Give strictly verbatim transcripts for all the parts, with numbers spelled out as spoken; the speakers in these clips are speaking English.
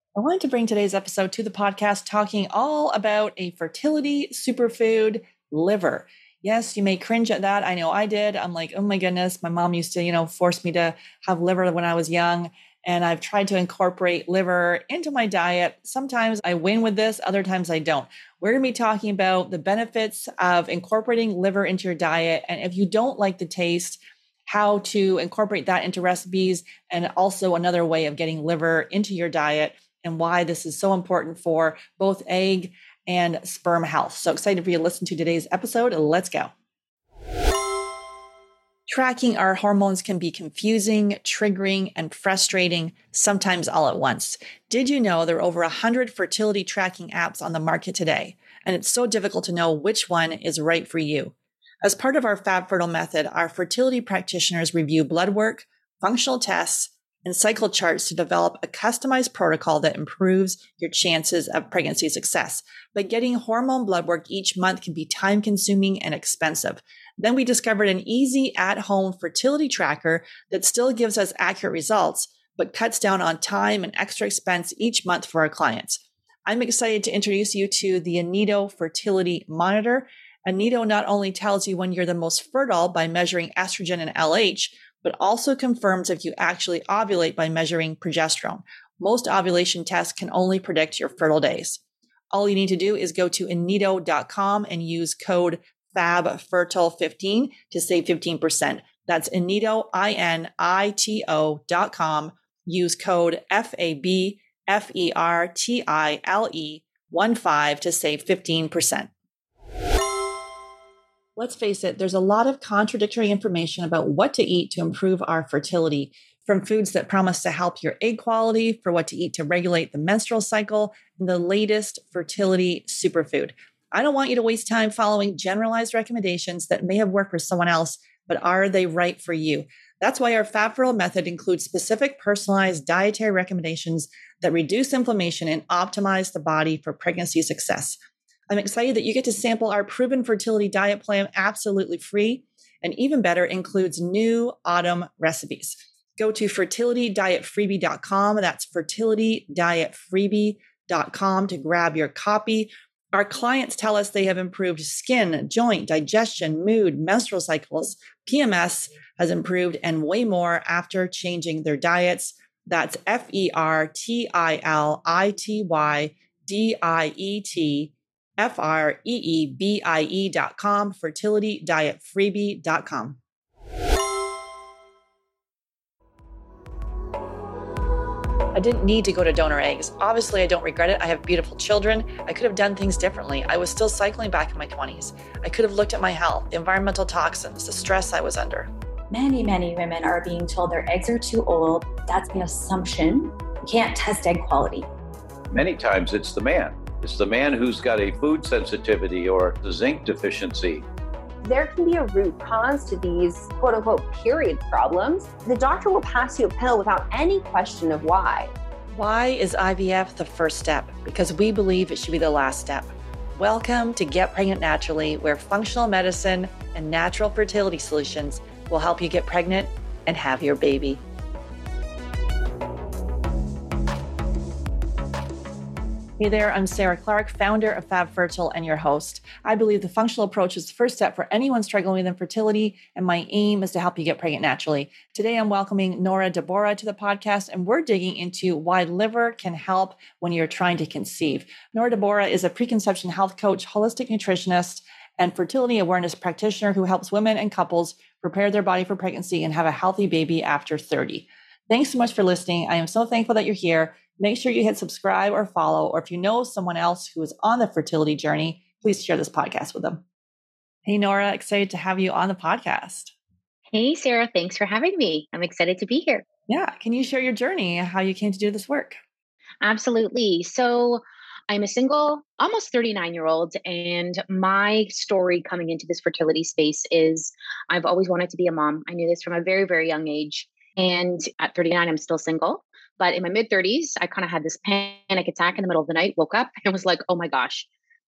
I wanted to bring today's episode to the podcast talking all about a fertility superfood, liver. Yes, you may cringe at that. I know I did. I'm like, oh my goodness, my mom used to, you know, force me to have liver when I was young. And I've tried to incorporate liver into my diet. Sometimes I win with this, other times I don't. We're going to be talking about the benefits of incorporating liver into your diet. And if you don't like the taste, how to incorporate that into recipes, and also another way of getting liver into your diet, and why this is so important for both egg and sperm health. So excited for you to listen to today's episode. Let's go. Tracking our hormones can be confusing, triggering, and frustrating, sometimes all at once. Did you know there are over one hundred fertility tracking apps on the market today? And it's so difficult to know which one is right for you. As part of our FabFertile method, our fertility practitioners review blood work, functional tests, and cycle charts to develop a customized protocol that improves your chances of pregnancy success. But getting hormone blood work each month can be time-consuming and expensive. Then we discovered an easy at-home fertility tracker that still gives us accurate results, but cuts down on time and extra expense each month for our clients. I'm excited to introduce you to the Aneto Fertility Monitor. Aneto not only tells you when you're the most fertile by measuring estrogen and L H, but also confirms if you actually ovulate by measuring progesterone. Most ovulation tests can only predict your fertile days. All you need to do is go to aneto dot com and use code F A B fertile fifteen to save fifteen percent. That's Aneto, I N I T O dot com. Use code F A B F E R T I L E one five to save fifteen percent. Let's face it, there's a lot of contradictory information about what to eat to improve our fertility, from foods that promise to help your egg quality, for what to eat to regulate the menstrual cycle, and the latest fertility superfood. I don't want you to waste time following generalized recommendations that may have worked for someone else, but are they right for you? That's why our FabFertile method includes specific personalized dietary recommendations that reduce inflammation and optimize the body for pregnancy success. I'm excited that you get to sample our proven fertility diet plan absolutely free, and even better, includes new autumn recipes. Go to fertility diet freebie dot com. That's fertility diet freebie dot com to grab your copy. Our clients tell us they have improved skin, joint, digestion, mood, menstrual cycles, P M S has improved, and way more after changing their diets. That's F E R T I L I T Y D I E T F R E E B I E dot com, fertility diet freebie dot com. I didn't need to go to donor eggs. Obviously, I don't regret it. I have beautiful children. I could have done things differently. I was still cycling back in my twenties. I could have looked at my health, the environmental toxins, the stress I was under. Many, many women are being told their eggs are too old. That's an assumption. You can't test egg quality. Many times it's the man. It's the man who's got a food sensitivity or the zinc deficiency. There can be a root cause to these quote unquote period problems. The doctor will pass you a pill without any question of why. Why is I V F the first step? Because we believe it should be the last step. Welcome to Get Pregnant Naturally, where functional medicine and natural fertility solutions will help you get pregnant and have your baby. Hey there, I'm Sarah Clark, founder of FabFertile and your host. I believe the functional approach is the first step for anyone struggling with infertility, and my aim is to help you get pregnant naturally. Today, I'm welcoming Nora Deborah to the podcast, and we're digging into why liver can help when you're trying to conceive. Nora Deborah is a preconception health coach, holistic nutritionist, and fertility awareness practitioner who helps women and couples prepare their body for pregnancy and have a healthy baby after thirty. Thanks so much for listening. I am so thankful that you're here. Make sure you hit subscribe or follow, or if you know someone else who is on the fertility journey, please share this podcast with them. Hey, Nora, excited to have you on the podcast. Hey, Sarah, thanks for having me. I'm excited to be here. Yeah. Can you share your journey, how you came to do this work? Absolutely. So I'm a single, almost thirty-nine year old. And my story coming into this fertility space is I've always wanted to be a mom. I knew this from a very, very young age. And at thirty-nine, I'm still single. But in my mid thirties, I kind of had this panic attack in the middle of the night, woke up and was like, oh my gosh,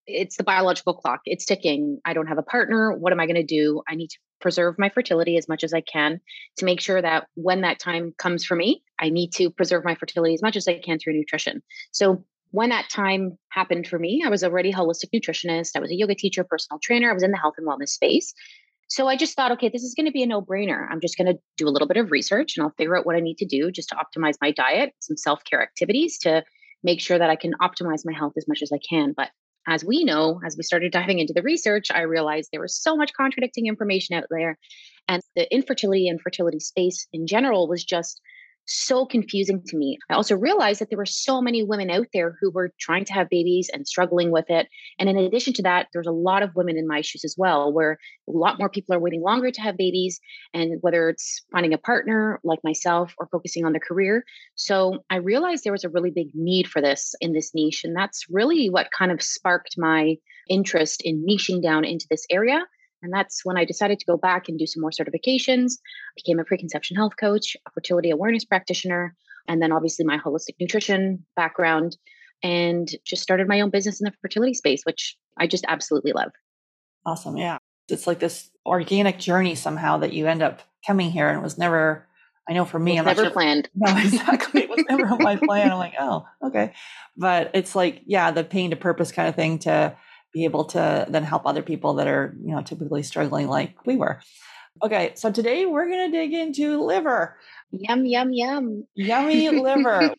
it's the biological clock. It's ticking. I don't have a partner. What am I going to do? I need to preserve my fertility as much as I can to make sure that when that time comes for me, I need to preserve my fertility as much as I can through nutrition. So when that time happened for me, I was already a holistic nutritionist. I was a yoga teacher, personal trainer. I was in the health and wellness space. So I just thought, okay, this is going to be a no-brainer. I'm just going to do a little bit of research and I'll figure out what I need to do just to optimize my diet, some self-care activities to make sure that I can optimize my health as much as I can. But as we know, as we started diving into the research, I realized there was so much contradicting information out there. And the infertility and fertility space in general was just so confusing to me. I also realized that there were so many women out there who were trying to have babies and struggling with it. And in addition to that, there's a lot of women in my shoes as well, where a lot more people are waiting longer to have babies. And whether it's finding a partner like myself or focusing on their career. So I realized there was a really big need for this in this niche. And that's really what kind of sparked my interest in niching down into this area. And that's when I decided to go back and do some more certifications, became a preconception health coach, a fertility awareness practitioner, and then obviously my holistic nutrition background, and just started my own business in the fertility space, which I just absolutely love. Awesome. Yeah. It's like this organic journey somehow that you end up coming here, and it was never, I know for me, I'm never not sure, planned. No, exactly. It was never on my plan. I'm like, oh, okay. But it's like, yeah, the pain to purpose kind of thing to be able to then help other people that are, you know, typically struggling like we were. Okay. So today we're going to dig into liver. Yum, yum, yum. Yummy liver.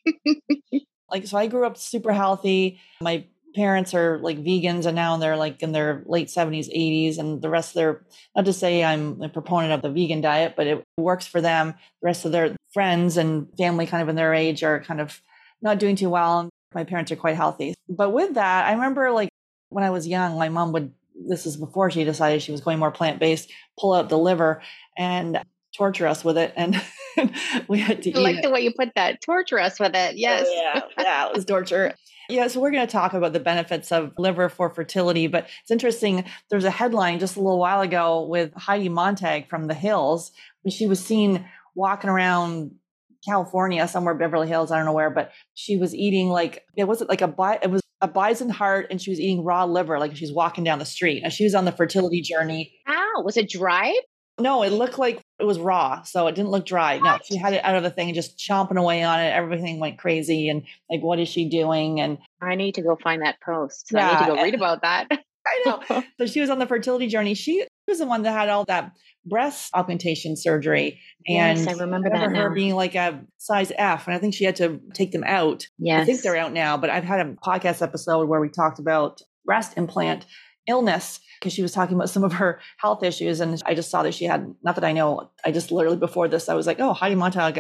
Like, so I grew up super healthy. My parents are like vegans and now they're like in their late seventies, eighties, and the rest of their, not to say I'm a proponent of the vegan diet, but it works for them. The rest of their friends and family kind of in their age are kind of not doing too well. My parents are quite healthy. But with that, I remember like when I was young, my mom would, this is before she decided she was going more plant-based, pull out the liver and torture us with it. And we had to eat I like it. the way you put that. Torture us with it. Yes. Oh, yeah. Yeah. It was torture. Yeah. So we're going to talk about the benefits of liver for fertility, but it's interesting. There's a headline just a little while ago with Heidi Montag from The Hills. She was seen walking around California, somewhere, Beverly Hills, I don't know where, but she was eating like, it wasn't like a, bi- it was a bison heart, and she was eating raw liver, like she's walking down the street, and she was on the fertility journey. Ow, was it dried? No, it looked like it was raw. So it didn't look dry. What? No, she had it out of the thing and just chomping away on it. Everything went crazy. And like, what is she doing? And I need to go find that post. So yeah, I need to go read about that. I know. So she was on the fertility journey. She was the one that had all that breast augmentation surgery. And yes, I remember, I remember that her now. being like a size F. And I think she had to take them out. Yes. I think they're out now, but I've had a podcast episode where we talked about breast implant illness because she was talking about some of her health issues. And I just saw that she had, not that I know, I just literally before this, I was like, oh, Heidi Montag,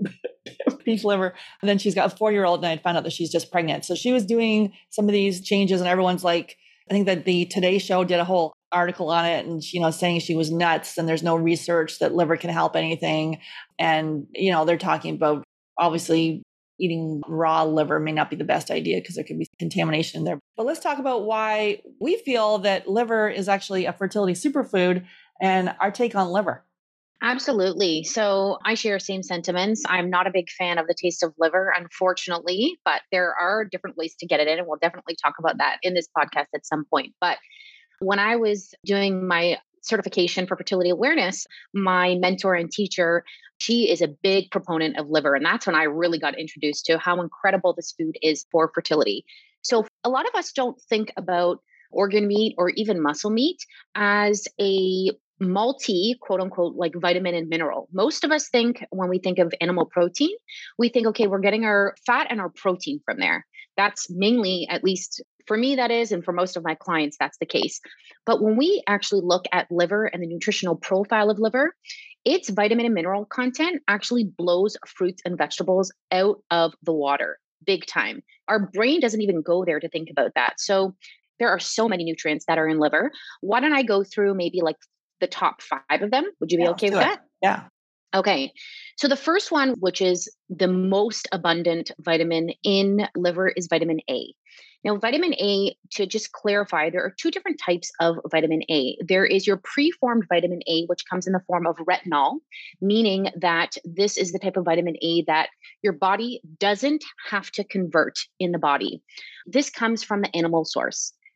beef liver. And then she's got a four-year-old and I found out that she's just pregnant. So she was doing some of these changes and everyone's like, I think that the Today Show did a whole article on it and, you know, saying she was nuts and there's no research that liver can help anything. And, you know, they're talking about obviously eating raw liver may not be the best idea because there could be contamination there. But let's talk about why we feel that liver is actually a fertility superfood and our take on liver. Absolutely. So I share same sentiments. I'm not a big fan of the taste of liver, unfortunately, but there are different ways to get it in. And we'll definitely talk about that in this podcast at some point. But when I was doing my certification for fertility awareness, my mentor and teacher, she is a big proponent of liver. And that's when I really got introduced to how incredible this food is for fertility. So a lot of us don't think about organ meat or even muscle meat as a multi, quote unquote, like vitamin and mineral. Most of us think when we think of animal protein, we think, okay, we're getting our fat and our protein from there. That's mainly, at least for me, that is. And for most of my clients, that's the case. But when we actually look at liver and the nutritional profile of liver, its vitamin and mineral content actually blows fruits and vegetables out of the water big time. Our brain doesn't even go there to think about that. So there are so many nutrients that are in liver. Why don't I go through maybe like the top five of them? Would you be Yeah, okay with sure. that? Yeah. Okay. So the first one, which is the most abundant vitamin in liver, is vitamin A. Now, vitamin A, to just clarify, there are two different types of vitamin A. There is your preformed vitamin A, which comes in the form of retinol, meaning that this is the type of vitamin A that your body doesn't have to convert in the body. This comes from the animal source.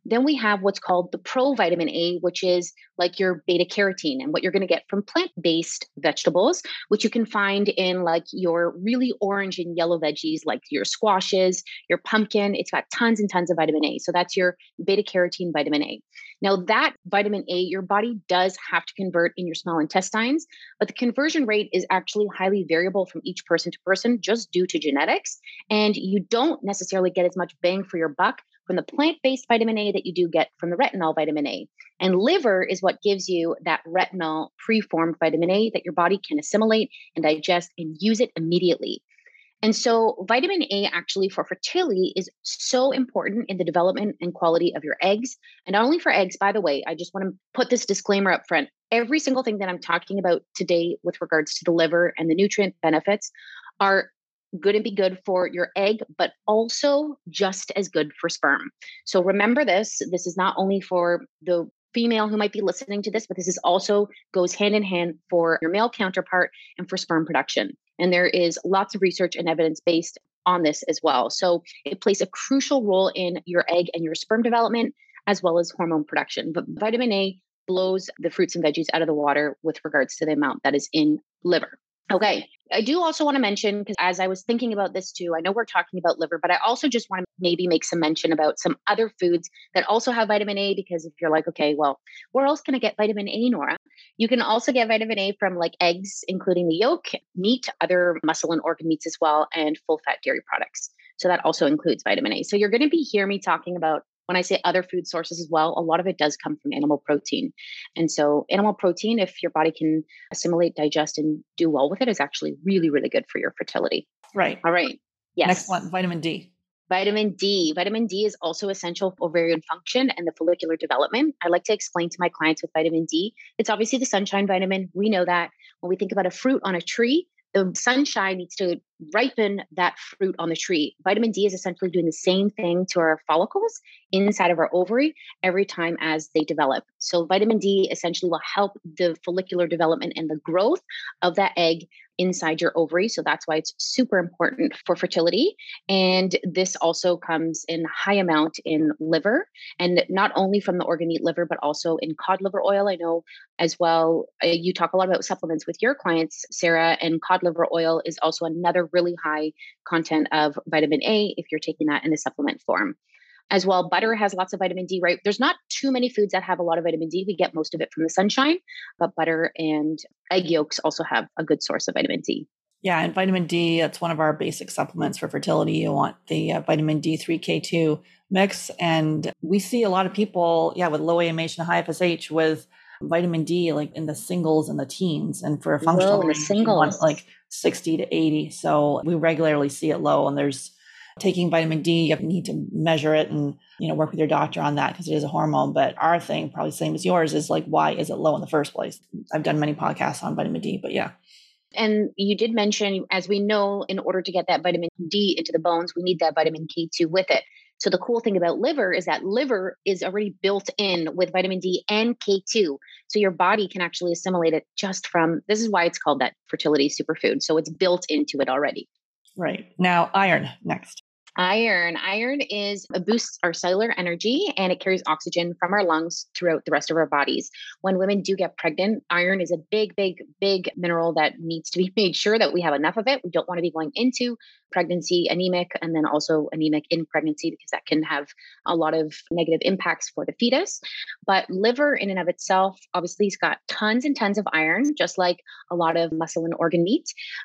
Then we have what's called the provitamin A, which is like your beta carotene and what you're going to get from plant-based vegetables, which you can find in like your really orange and yellow veggies, like your squashes, your pumpkin. It's got tons and tons of vitamin A. So that's your beta carotene vitamin A. Now that vitamin A, your body does have to convert in your small intestines, but the conversion rate is actually highly variable from each person to person just due to genetics. And you don't necessarily get as much bang for your buck from the plant-based vitamin A that you do get from the retinol vitamin A. And liver is what gives you that retinol preformed vitamin A that your body can assimilate and digest and use it immediately. And so vitamin A actually for fertility is so important in the development and quality of your eggs. And not only for eggs, by the way, I just want to put this disclaimer up front. Every single thing that I'm talking about today with regards to the liver and the nutrient benefits are good and be good for your egg, but also just as good for sperm. So remember this, this is not only for the female who might be listening to this, but this is also goes hand in hand for your male counterpart and for sperm production. And there is lots of research and evidence based on this as well. So it plays a crucial role in your egg and your sperm development, as well as hormone production. But vitamin A blows the fruits and veggies out of the water with regards to the amount that is in liver. Okay. I do also want to mention, because as I was thinking about this too, I know we're talking about liver, but I also just want to maybe make some mention about some other foods that also have vitamin A, because if you're like, okay, well, where else can I get vitamin A, Nora? You can also get vitamin A from like eggs, including the yolk, meat, other muscle and organ meats as well, and full fat dairy products. So that also includes vitamin A. So you're going to be hearing me talking about, when I say other food sources as well, a lot of it does come from animal protein. And so animal protein, if your body can assimilate, digest, and do well with it, is actually really, really good for your fertility. Right. All right. Yes. Next one, vitamin D. Vitamin D. Vitamin D is also essential for ovarian function and the follicular development. I like to explain to my clients with vitamin D, it's obviously the sunshine vitamin. We know that when we think about a fruit on a tree, the sunshine needs to ripen that fruit on the tree. Vitamin D is essentially doing the same thing to our follicles inside of our ovary every time as they develop. So vitamin D essentially will help the follicular development and the growth of that egg inside your ovary. So that's why it's super important for fertility. And this also comes in high amount in liver, and not only from the organ meat liver, but also in cod liver oil. I know as well, uh, you talk a lot about supplements with your clients, Sarah, and cod liver oil is also another really high content of vitamin A if you're taking that in the supplement form. As well, butter has lots of vitamin D, right? There's not too many foods that have a lot of vitamin D. We get most of it from the sunshine, but butter and egg yolks also have a good source of vitamin D. Yeah, and vitamin D, that's one of our basic supplements for fertility. You want the uh, vitamin D three K two mix. And we see a lot of people, yeah, with low A M H and high F S H with vitamin D, like in the singles and the teens. And for a functional Whoa, range, you want like sixty to eighty. So we regularly see it low, and there's taking vitamin D, you need to measure it and, you know, work with your doctor on that because it is a hormone. But our thing, probably same as yours, is like, why is it low in the first place? I've done many podcasts on vitamin D, but yeah. And you did mention, as we know, in order to get that vitamin D into the bones, we need that vitamin K two with it. So the cool thing about liver is that liver is already built in with vitamin D and K two. So your body can actually assimilate it just from, this is why it's called that fertility superfood. So it's built into it already. Right. Now, iron next. Iron. Iron is a boosts our cellular energy, and it carries oxygen from our lungs throughout the rest of our bodies. When women do get pregnant, iron is a big, big, big mineral that needs to be made sure that we have enough of it. We don't want to be going into pregnancy anemic and then also anemic in pregnancy, because that can have a lot of negative impacts for the fetus. But liver in and of itself, obviously, it's got tons and tons of iron, just like a lot of muscle and organ meat.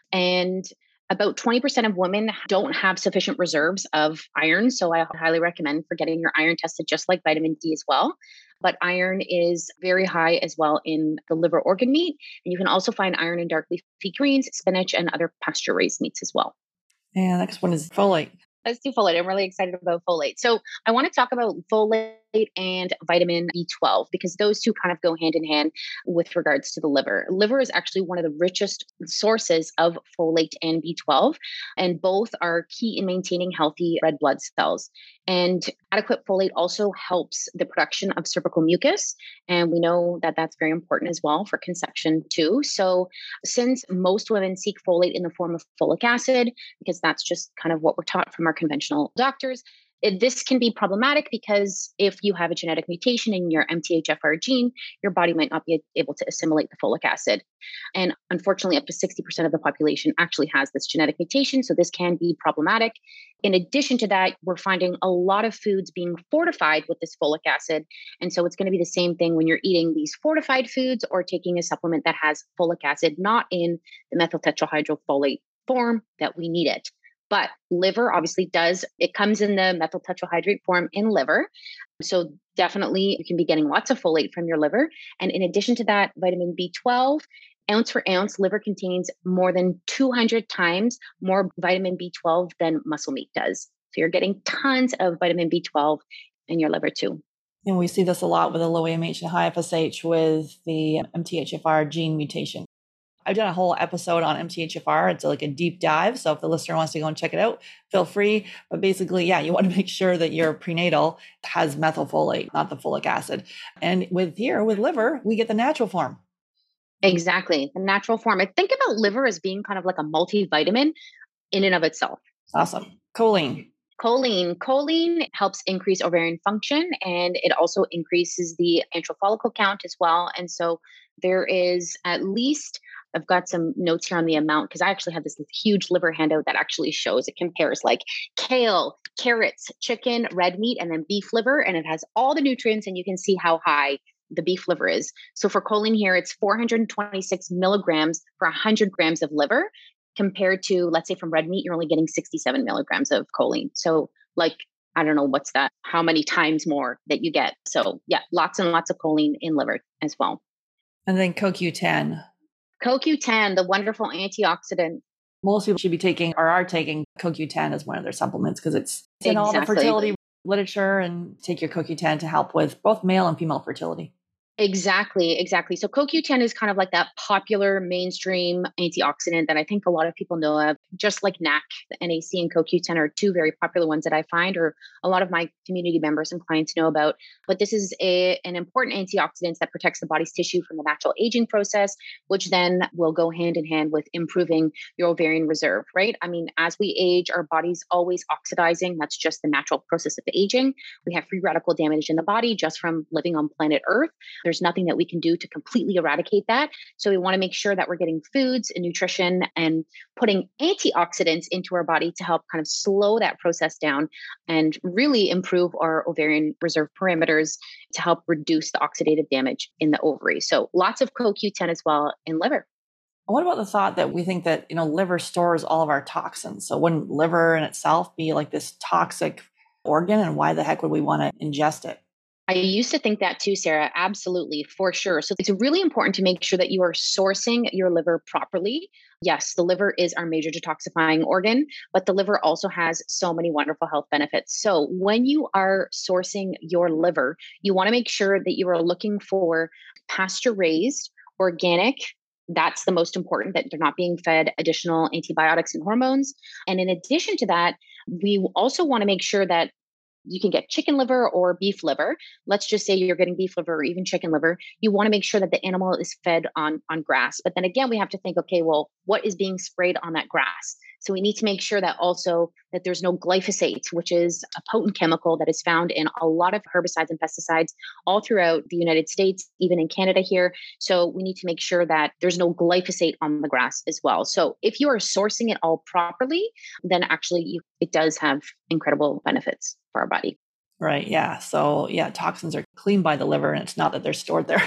And about twenty percent of women don't have sufficient reserves of iron. So I highly recommend for getting your iron tested, just like vitamin D as well. But iron is very high as well in the liver organ meat. And you can also find iron in dark leafy greens, spinach, and other pasture raised meats as well. And the next one is folate. Let's do folate. I'm really excited about folate. So I want to talk about folate and vitamin B twelve, because those two kind of go hand in hand with regards to the liver. Liver is actually one of the richest sources of folate and B twelve, and both are key in maintaining healthy red blood cells. And adequate folate also helps the production of cervical mucus. And we know that that's very important as well for conception too. So since most women seek folate in the form of folic acid, because that's just kind of what we're taught from our conventional doctors, it, this can be problematic because if you have a genetic mutation in your M T H F R gene, your body might not be able to assimilate the folic acid. And unfortunately, up to sixty percent of the population actually has this genetic mutation. So this can be problematic. In addition to that, we're finding a lot of foods being fortified with this folic acid. And so it's going to be the same thing when you're eating these fortified foods or taking a supplement that has folic acid, not in the methyl tetrahydrofolate form that we need it. But liver obviously does, it comes in the methyl tetrahydrate form in liver. So definitely you can be getting lots of folate from your liver. And in addition to that, vitamin B twelve, ounce for ounce, liver contains more than two hundred times more vitamin B twelve than muscle meat does. So you're getting tons of vitamin B twelve in your liver too. And we see this a lot with the low A M H and high F S H with the M T H F R gene mutation. I've done a whole episode on M T H F R. It's like a deep dive. So if the listener wants to go and check it out, feel free. But basically, yeah, you want to make sure that your prenatal has methylfolate, not the folic acid. And with here, with liver, we get the natural form. Exactly. The natural form. I think about liver as being kind of like a multivitamin in and of itself. Awesome. Choline. Choline. Choline helps increase ovarian function, and it also increases the antral follicle count as well. And so there is at least, I've got some notes here on the amount because I actually have this huge liver handout that actually shows, it compares like kale, carrots, chicken, red meat, and then beef liver. And it has all the nutrients, and you can see how high the beef liver is. So for choline here, it's four hundred twenty-six milligrams for one hundred grams of liver, compared to, let's say from red meat, you're only getting sixty-seven milligrams of choline. So like, I don't know, what's that? How many times more that you get? So yeah, lots and lots of choline in liver as well. And then C O Q ten. C O Q ten, the wonderful antioxidant. Most people should be taking or are taking C O Q ten as one of their supplements because it's in Exactly. all the fertility literature, and take your C O Q ten to help with both male and female fertility. Exactly, exactly. So C O Q ten is kind of like that popular mainstream antioxidant that I think a lot of people know of, just like N A C. The N A C and C O Q ten are two very popular ones that I find, or a lot of my community members and clients know about. But this is a, an important antioxidant that protects the body's tissue from the natural aging process, which then will go hand in hand with improving your ovarian reserve, right? I mean, as we age, our body's always oxidizing. That's just the natural process of aging. We have free radical damage in the body just from living on planet Earth. There's nothing that we can do to completely eradicate that. So we want to make sure that we're getting foods and nutrition and putting antioxidants into our body to help kind of slow that process down and really improve our ovarian reserve parameters to help reduce the oxidative damage in the ovary. So lots of C O Q ten as well in liver. What about the thought that we think that, you know, liver stores all of our toxins? So wouldn't liver in itself be like this toxic organ, and why the heck would we want to ingest it? I used to think that too, Sarah. Absolutely, for sure. So it's really important to make sure that you are sourcing your liver properly. Yes, the liver is our major detoxifying organ, but the liver also has so many wonderful health benefits. So when you are sourcing your liver, you want to make sure that you are looking for pasture raised, organic. That's the most important, that they're not being fed additional antibiotics and hormones. And in addition to that, we also want to make sure that you can get chicken liver or beef liver. Let's just say you're getting beef liver or even chicken liver. You want to make sure that the animal is fed on, on grass. But then again, we have to think, okay, well, what is being sprayed on that grass? So we need to make sure that also that there's no glyphosate, which is a potent chemical that is found in a lot of herbicides and pesticides all throughout the United States, even in Canada here. So we need to make sure that there's no glyphosate on the grass as well. So if you are sourcing it all properly, then actually you, it does have incredible benefits for our body. Right. Yeah. So yeah, toxins are cleaned by the liver, and it's not that they're stored there.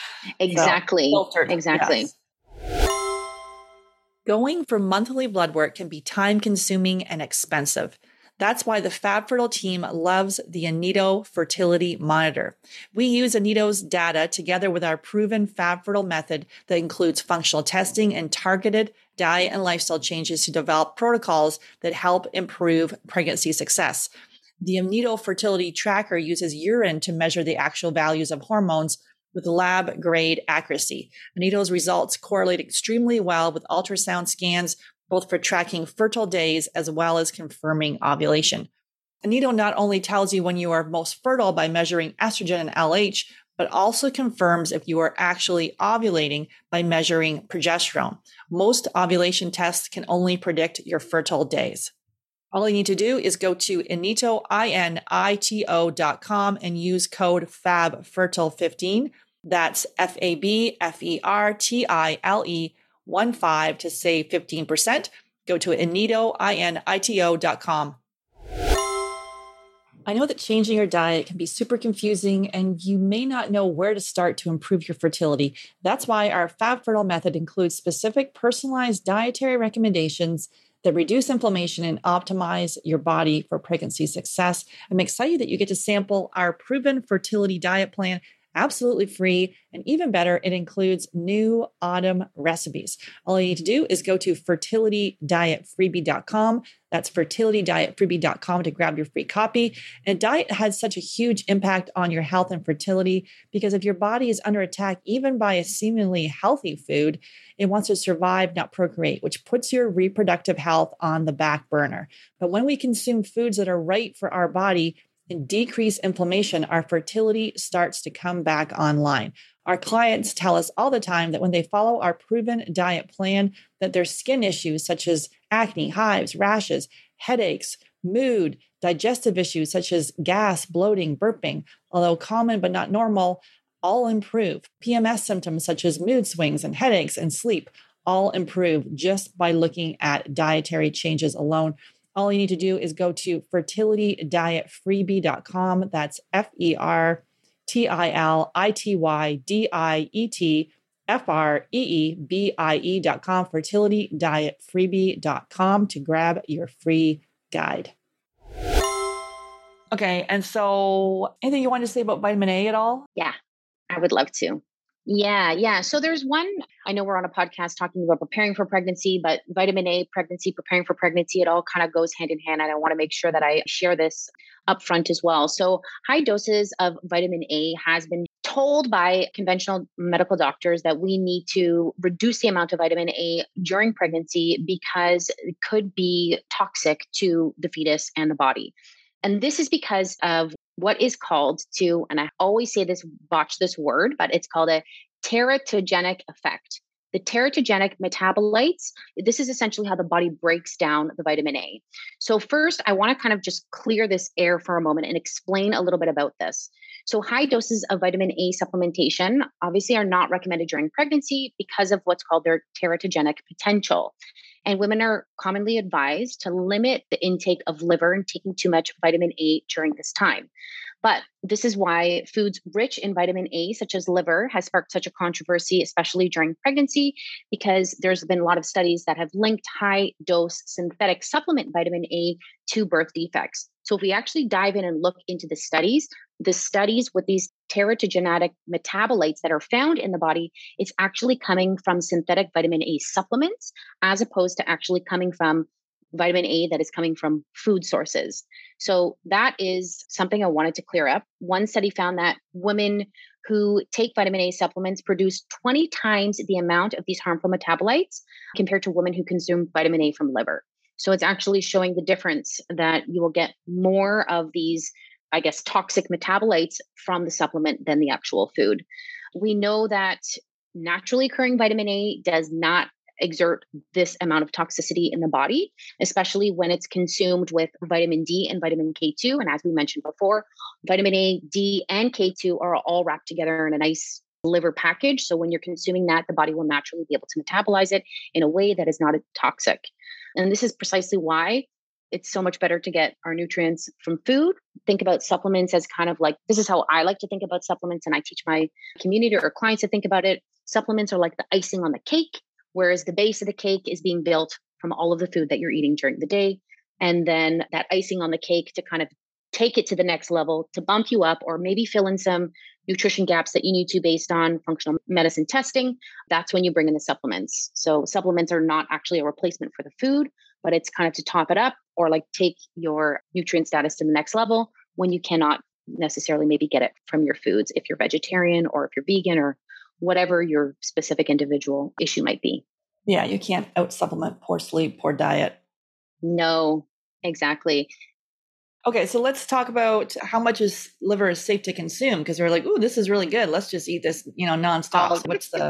Exactly. So, filtered, exactly. Yes. Going for monthly blood work can be time consuming and expensive. That's why the FabFertile team loves the Anito Fertility Monitor. We use Anito's data together with our proven FabFertile method that includes functional testing and targeted diet and lifestyle changes to develop protocols that help improve pregnancy success. The Anito Fertility Tracker uses urine to measure the actual values of hormones with lab-grade accuracy. Anito's results correlate extremely well with ultrasound scans, both for tracking fertile days as well as confirming ovulation. Anito not only tells you when you are most fertile by measuring estrogen and L H, but also confirms if you are actually ovulating by measuring progesterone. Most ovulation tests can only predict your fertile days. All you need to do is go to Inito, I N I T O dot com and use code F A B Fertile fifteen. That's F A B F E R T I L E one five to save fifteen percent. Go to Inito, I N I T O dot com. I know that changing your diet can be super confusing and you may not know where to start to improve your fertility. That's why our FabFertile method includes specific personalized dietary recommendations that reduce inflammation and optimize your body for pregnancy success. I'm excited that you get to sample our proven fertility diet plan absolutely free. And even better, it includes new autumn recipes. All you need to do is go to fertility diet freebie dot com. That's fertility diet freebie dot com to grab your free copy. And diet has such a huge impact on your health and fertility because if your body is under attack, even by a seemingly healthy food, it wants to survive, not procreate, which puts your reproductive health on the back burner. But when we consume foods that are right for our body, and decrease inflammation, our fertility starts to come back online. Our clients tell us all the time that when they follow our proven diet plan, that their skin issues such as acne, hives, rashes, headaches, mood, digestive issues such as gas, bloating, burping, although common but not normal, all improve. P M S symptoms such as mood swings and headaches and sleep all improve just by looking at dietary changes alone. All you need to do is go to fertility diet freebie dot com. That's F E R T I L I T Y D I E T F R E E B I E dot com, fertility diet freebie dot com to grab your free guide. Okay, and so anything you want to say about vitamin A at all? Yeah, I would love to. Yeah, yeah. So there's one, I know we're on a podcast talking about preparing for pregnancy, but vitamin A, pregnancy, preparing for pregnancy, it all kind of goes hand in hand. And I want to make sure that I share this up front as well. So high doses of vitamin A has been told by conventional medical doctors that we need to reduce the amount of vitamin A during pregnancy because it could be toxic to the fetus and the body. And this is because of what is called to, and I always say this, botch this word, but it's called a teratogenic effect. The teratogenic metabolites, this is essentially how the body breaks down the vitamin A. So first, I want to kind of just clear this air for a moment and explain a little bit about this. So high doses of vitamin A supplementation obviously are not recommended during pregnancy because of what's called their teratogenic potential. And women are commonly advised to limit the intake of liver and taking too much vitamin A during this time. But this is why foods rich in vitamin A, such as liver, has sparked such a controversy, especially during pregnancy, because there's been a lot of studies that have linked high dose synthetic supplement vitamin A to birth defects. So if we actually dive in and look into the studies, the studies with these teratogenic metabolites that are found in the body, it's actually coming from synthetic vitamin A supplements, as opposed to actually coming from vitamin A that is coming from food sources. So that is something I wanted to clear up. One study found that women who take vitamin A supplements produce twenty times the amount of these harmful metabolites compared to women who consume vitamin A from liver. So it's actually showing the difference that you will get more of these, I guess, toxic metabolites from the supplement than the actual food. We know that naturally occurring vitamin A does not exert this amount of toxicity in the body, especially when it's consumed with vitamin D and vitamin K two. And as we mentioned before, vitamin A, D, and K two are all wrapped together in a nice liver package. So when you're consuming that, the body will naturally be able to metabolize it in a way that is not toxic. And this is precisely why it's so much better to get our nutrients from food. Think about supplements as kind of like, this is how I like to think about supplements. And I teach my community or clients to think about it. Supplements are like the icing on the cake, whereas the base of the cake is being built from all of the food that you're eating during the day. And then that icing on the cake to kind of take it to the next level, to bump you up, or maybe fill in some nutrition gaps that you need to based on functional medicine testing. That's when you bring in the supplements. So supplements are not actually a replacement for the food, but it's kind of to top it up or like take your nutrient status to the next level when you cannot necessarily maybe get it from your foods if you're vegetarian or if you're vegan or whatever your specific individual issue might be. Yeah, you can't out supplement poor sleep, poor diet. No, exactly. Okay, so let's talk about how much is liver is safe to consume because we're like, ooh, this is really good. Let's just eat this, you know, nonstop. So what's the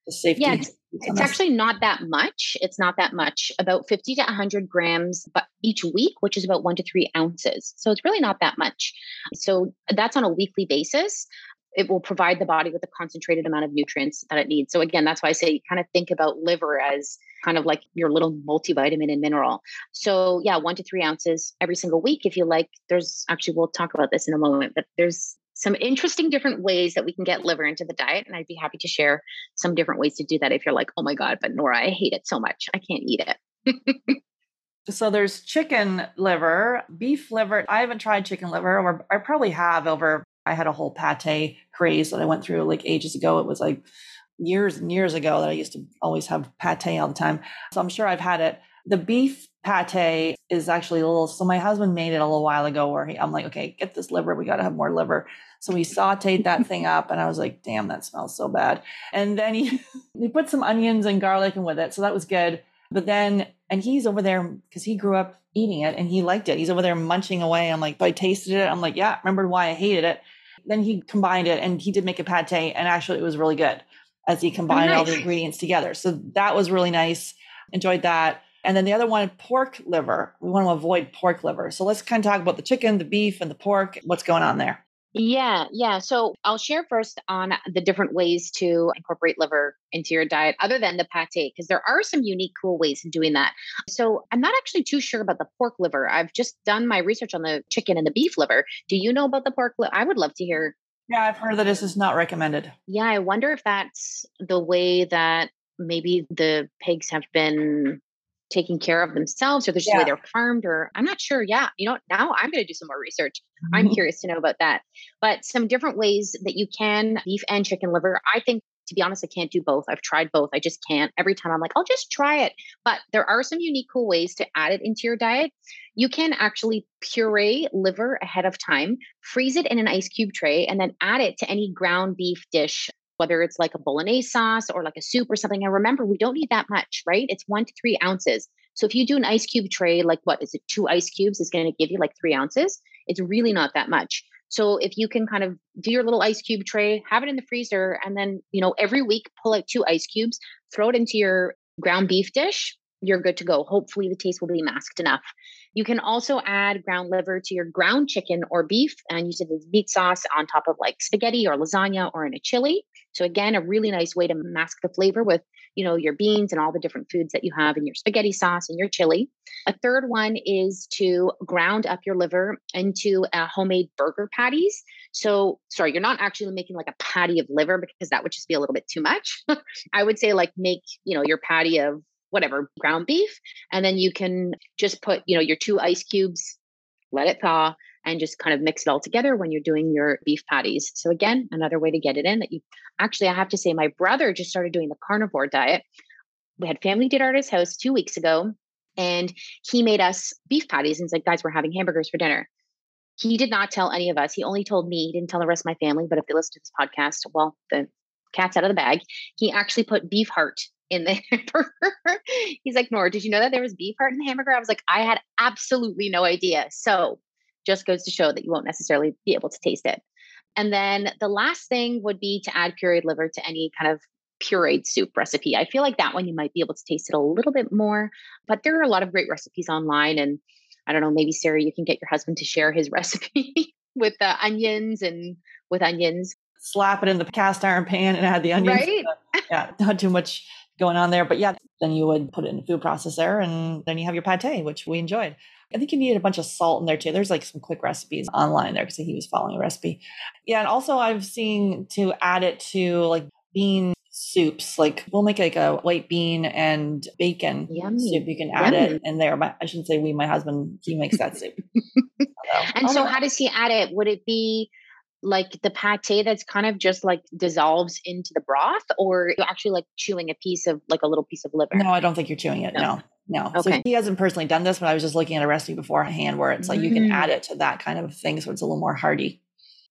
the safety. Yeah, it's, it's actually not that much. It's not that much, about fifty to one hundred grams but each week, which is about one to three ounces. So it's really not that much. So that's on a weekly basis. It will provide the body with a concentrated amount of nutrients that it needs. So again, that's why I say kind of think about liver as kind of like your little multivitamin and mineral. So yeah, one to three ounces every single week. If you like, there's actually, we'll talk about this in a moment, but there's some interesting different ways that we can get liver into the diet. And I'd be happy to share some different ways to do that if you're like, oh my God, but Nora, I hate it so much. I can't eat it. So there's chicken liver, beef liver. I haven't tried chicken liver, or I probably have over, I had a whole pate craze that I went through like ages ago. It was like years and years ago that I used to always have pate all the time. So I'm sure I've had it. The beef pate is actually a little, so my husband made it a little while ago where he, I'm like, okay, get this liver. We got to have more liver. So we sauteed that thing up and I was like, damn, that smells so bad. And then he, he put some onions and garlic in with it. So that was good. But then, and he's over there because he grew up eating it and he liked it. He's over there munching away. I'm like, I tasted it. I'm like, yeah, remember why I hated it. Then he combined it and he did make a pate, and actually it was really good as he combined oh, nice. all the ingredients together. So that was really nice. Enjoyed that. And then the other one, pork liver. We want to avoid pork liver. So let's kind of talk about the chicken, the beef, and the pork. What's going on there? Yeah, yeah. So I'll share first on the different ways to incorporate liver into your diet, other than the pate, because there are some unique, cool ways of doing that. So I'm not actually too sure about the pork liver. I've just done my research on the chicken and the beef liver. Do you know about the pork liver? I would love to hear. Yeah, I've heard that this is not recommended. Yeah, I wonder if that's the way that maybe the pigs have been taking care of themselves, or there's just Yeah. the way they're farmed, or I'm not sure. Yeah. You know, now I'm going to do some more research. Mm-hmm. I'm curious to know about that. But some different ways that you can beef and chicken liver. I think, to be honest, I can't do both. I've tried both. I just can't. Every time I'm like, I'll just try it. But there are some unique, cool ways to add it into your diet. You can actually puree liver ahead of time, freeze it in an ice cube tray, and then add it to any ground beef dish, whether it's like a bolognese sauce or like a soup or something. And remember, we don't need that much, right? It's one to three ounces. So if you do an ice cube tray, like what is it? Two ice cubes is going to give you like three ounces. It's really not that much. So if you can kind of do your little ice cube tray, have it in the freezer, and then, you know, every week pull out two ice cubes, throw it into your ground beef dish, you're good to go. Hopefully the taste will be masked enough. You can also add ground liver to your ground chicken or beef and use it as meat sauce on top of like spaghetti or lasagna or in a chili. So again, a really nice way to mask the flavor with, you know, your beans and all the different foods that you have in your spaghetti sauce and your chili. A third one is to ground up your liver into a homemade burger patties. So sorry, you're not actually making like a patty of liver because that would just be a little bit too much. I would say like make, you know, your patty of whatever, ground beef. And then you can just put, you know, your two ice cubes, let it thaw, and just kind of mix it all together when you're doing your beef patties. So again, another way to get it in that you actually, I have to say, my brother just started doing the carnivore diet. We had family dinner at his house two weeks ago, and he made us beef patties and he's like, guys, we're having hamburgers for dinner. He did not tell any of us. He only told me, he didn't tell the rest of my family, but if they listen to this podcast, well, the cat's out of the bag. He actually put beef heart in the hamburger. He's like, Nora, did you know that there was beef heart in the hamburger? I was like, I had absolutely no idea. So just goes to show that you won't necessarily be able to taste it. And then the last thing would be to add pureed liver to any kind of pureed soup recipe. I feel like that one you might be able to taste it a little bit more, but there are a lot of great recipes online. And I don't know, maybe Sarah, you can get your husband to share his recipe with the onions and with onions. Slap it in the cast iron pan and add the onions. Right? Yeah, not too much going on there. But yeah, then you would put it in a food processor and then you have your pate, which we enjoyed. I think you need a bunch of salt in there too. There's like some quick recipes online there because he was following a recipe. Yeah. And also I've seen to add it to like bean soups. Like we'll make like a white bean and bacon Yummy. soup. You can add Yummy. it in there. But I shouldn't say we, my husband, he makes that soup. So, and so how does he add it? Would it be like the pate that's kind of just like dissolves into the broth, or you actually like chewing a piece of like a little piece of liver? No, I don't think you're chewing it. No, no. Okay. So he hasn't personally done this, but I was just looking at a recipe beforehand where it's like, you can Mm. add it to that kind of thing. So it's a little more hearty.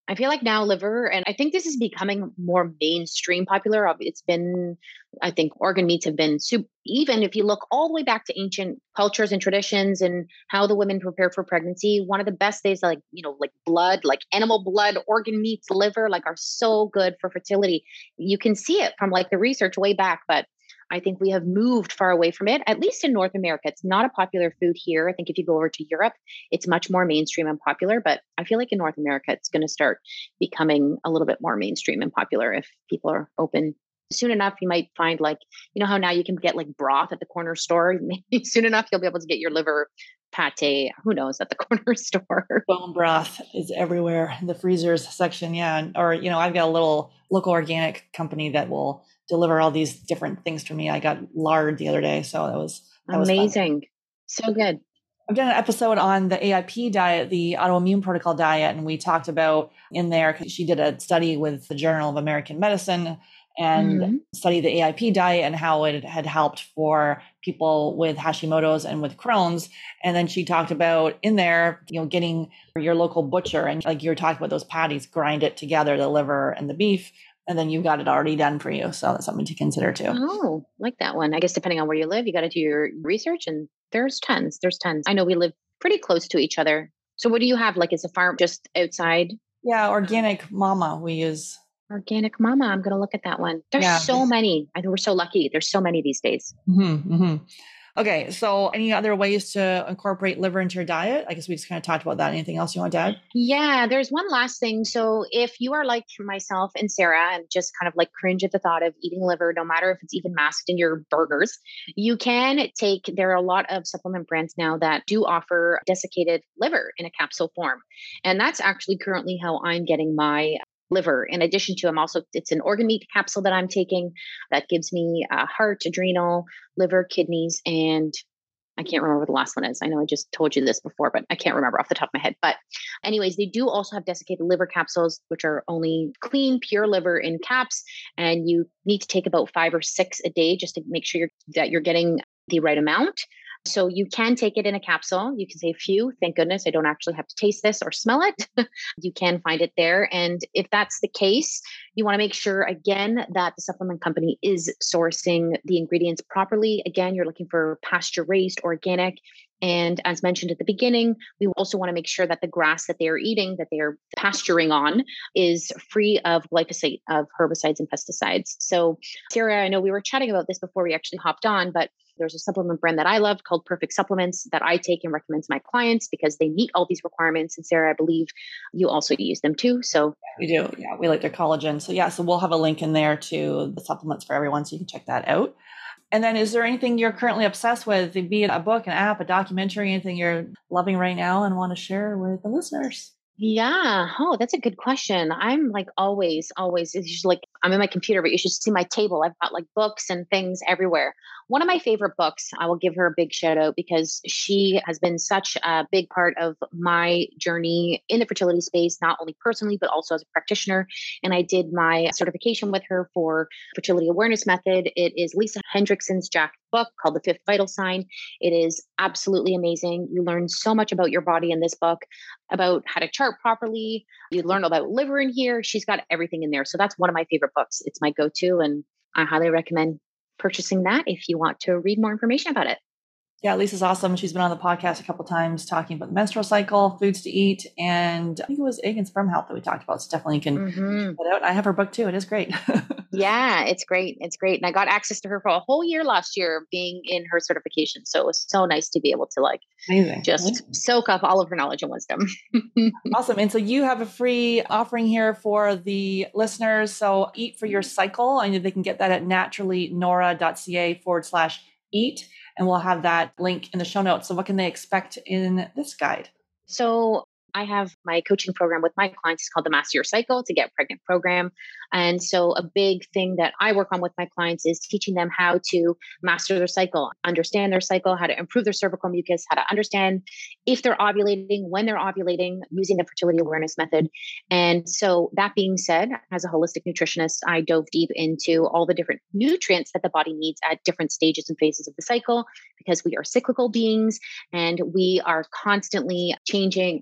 I feel like now liver, and I think this is becoming more mainstream popular. It's been, I think organ meats have been, super, even if you look all the way back to ancient cultures and traditions and how the women prepared for pregnancy, one of the best things, like, you know, like blood, like animal blood, organ meats, liver, like are so good for fertility. You can see it from like the research way back, but I think we have moved far away from it, at least in North America. It's not a popular food here. I think if you go over to Europe, it's much more mainstream and popular. But I feel like in North America, it's going to start becoming a little bit more mainstream and popular if people are open. Soon enough, you might find, like, you know how now you can get like broth at the corner store? Maybe soon enough, you'll be able to get your liver pate, who knows, at the corner store. Bone broth is everywhere in the freezers section. Yeah. Or, you know, I've got a little local organic company that will deliver all these different things for me. I got lard the other day. So that was that amazing. Was so good. I've done an episode on the A I P diet, the autoimmune protocol diet. And we talked about in there, because she did a study with the Journal of American Medicine and mm-hmm. studied the A I P diet and how it had helped for people with Hashimoto's and with Crohn's. And then she talked about in there, you know, getting your local butcher, and like you were talking about those patties, grind it together, the liver and the beef, and then you've got it already done for you. So that's something to consider too. Oh, like that one. I guess depending on where you live, you got to do your research, and there's tons, there's tons. I know we live pretty close to each other. So what do you have? Like, is a farm just outside? Yeah. Organic Mama we use. Organic Mama. I'm going to look at that one. There's yeah. so many. I think we're so lucky. There's so many these days. Mm-hmm, mm-hmm. Okay. So any other ways to incorporate liver into your diet? I guess we just kind of talked about that. Anything else you want to add? Yeah, there's one last thing. So if you are like myself and Sarah and just kind of like cringe at the thought of eating liver, no matter if it's even masked in your burgers, you can take, there are a lot of supplement brands now that do offer desiccated liver in a capsule form. And that's actually currently how I'm getting my liver. In addition to, I'm also, it's an organ meat capsule that I'm taking that gives me uh, heart, adrenal, liver, kidneys, and I can't remember what the last one is. I know I just told you this before, but I can't remember off the top of my head. But anyways, they do also have desiccated liver capsules, which are only clean, pure liver in caps. And you need to take about five or six a day just to make sure you're, that you're getting the right amount. So you can take it in a capsule. You can say few. Thank goodness I don't actually have to taste this or smell it. You can find it there. And if that's the case, you want to make sure, again, that the supplement company is sourcing the ingredients properly. Again, you're looking for pasture raised, organic. And as mentioned at the beginning, we also want to make sure that the grass that they are eating, that they are pasturing on, is free of glyphosate, of herbicides and pesticides. So Sarah, I know we were chatting about this before we actually hopped on, but there's a supplement brand that I love called Perfect Supplements that I take and recommend to my clients because they meet all these requirements. And Sarah, I believe you also use them too. So we do. Yeah, we like their collagen. So yeah, so we'll have a link in there to the supplements for everyone, so you can check that out. And then is there anything you're currently obsessed with, be it a book, an app, a documentary, anything you're loving right now and want to share with the listeners? Yeah. Oh, that's a good question. I'm like always, always, it's just like, I'm in my computer, but you should see my table. I've got like books and things everywhere. One of my favorite books, I will give her a big shout out because she has been such a big part of my journey in the fertility space, not only personally, but also as a practitioner. And I did my certification with her for fertility awareness method. It is Lisa Hendrickson's Jack book called The Fifth Vital Sign. It is absolutely amazing. You learn so much about your body in this book, about how to chart properly. You learn about liver in here. She's got everything in there. So that's one of my favorite books. It's my go-to, and I highly recommend purchasing that if you want to read more information about it. Yeah, Lisa's awesome. She's been on the podcast a couple of times talking about the menstrual cycle, foods to eat, and I think it was egg and sperm health that we talked about. So definitely you can mm-hmm. check it out. I have her book too. It is great. Yeah, it's great. It's great. And I got access to her for a whole year last year being in her certification. So it was so nice to be able to like Amazing. just Amazing. soak up all of her knowledge and wisdom. Awesome. And so you have a free offering here for the listeners. So Eat for Your Cycle. I know they can get that at naturallynora.ca forward slash eat. And we'll have that link in the show notes. So what can they expect in this guide? So I have my coaching program with my clients. It's called the Master Your Cycle to Get Pregnant program. And so a big thing that I work on with my clients is teaching them how to master their cycle, understand their cycle, how to improve their cervical mucus, how to understand if they're ovulating, when they're ovulating, using the fertility awareness method. And so that being said, as a holistic nutritionist, I dove deep into all the different nutrients that the body needs at different stages and phases of the cycle, because we are cyclical beings and we are constantly changing. Our bodies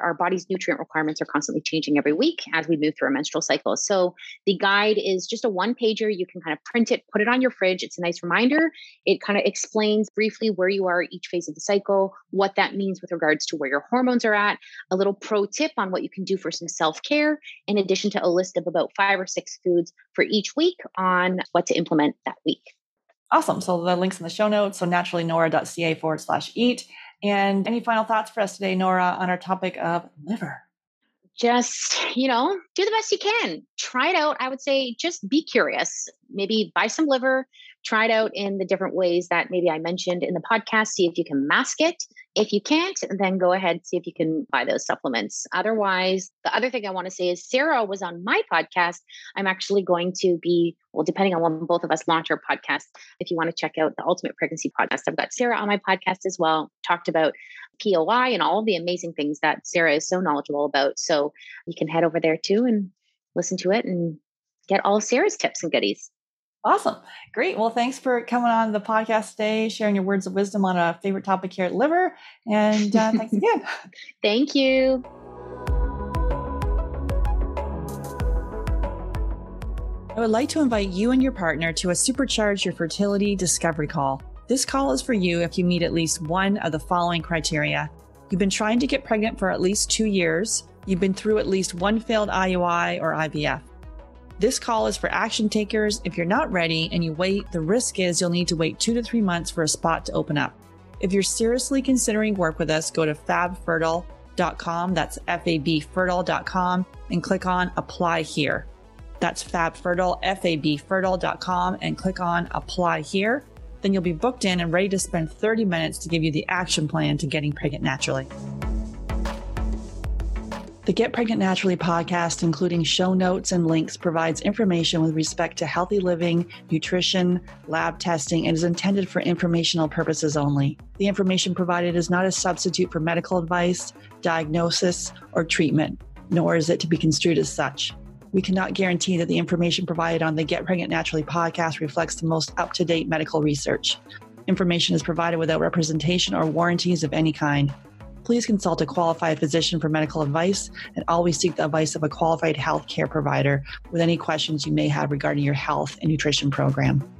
body's nutrient requirements are constantly changing every week as we move through our menstrual cycle. So the guide is just a one pager. You can kind of print it, put it on your fridge. It's a nice reminder. It kind of explains briefly where you are each phase of the cycle, what that means with regards to where your hormones are at, a little pro tip on what you can do for some self-care, in addition to a list of about five or six foods for each week on what to implement that week. Awesome. So the link's in the show notes. So naturallynora.ca forward slash eat. And any final thoughts for us today, Nora, on our topic of liver? Just, you know, do the best you can. Try it out. I would say just be curious. Maybe buy some liver, try it out in the different ways that maybe I mentioned in the podcast. See if you can mask it. If you can't, then go ahead and see if you can buy those supplements. Otherwise, the other thing I want to say is Sarah was on my podcast. I'm actually going to be, well, depending on when both of us launch our podcast, if you want to check out the Ultimate Pregnancy Podcast, I've got Sarah on my podcast as well, talked about P O I and all the amazing things that Sarah is so knowledgeable about. So you can head over there too and listen to it and get all Sarah's tips and goodies. Awesome. Great. Well, thanks for coming on the podcast today, sharing your words of wisdom on a favorite topic here at Liver. And uh, thanks again. Thank you. I would like to invite you and your partner to a Supercharge Your Fertility Discovery Call. This call is for you if you meet at least one of the following criteria. You've been trying to get pregnant for at least two years. You've been through at least one failed I U I or I V F. This call is for action takers. If you're not ready and you wait, the risk is you'll need to wait two to three months for a spot to open up. If you're seriously considering work with us, go to fab fertile dot com. That's F A B fertile dot com and click on Apply Here. That's FabFertile, F A B fertile dot com, and click on Apply Here. Then you'll be booked in and ready to spend thirty minutes to give you the action plan to getting pregnant naturally. The Get Pregnant Naturally podcast, including show notes and links, provides information with respect to healthy living, nutrition, lab testing, and is intended for informational purposes only. The information provided is not a substitute for medical advice, diagnosis, or treatment, nor is it to be construed as such. We cannot guarantee that the information provided on the Get Pregnant Naturally podcast reflects the most up-to-date medical research. Information is provided without representation or warranties of any kind. Please consult a qualified physician for medical advice and always seek the advice of a qualified healthcare provider with any questions you may have regarding your health and nutrition program.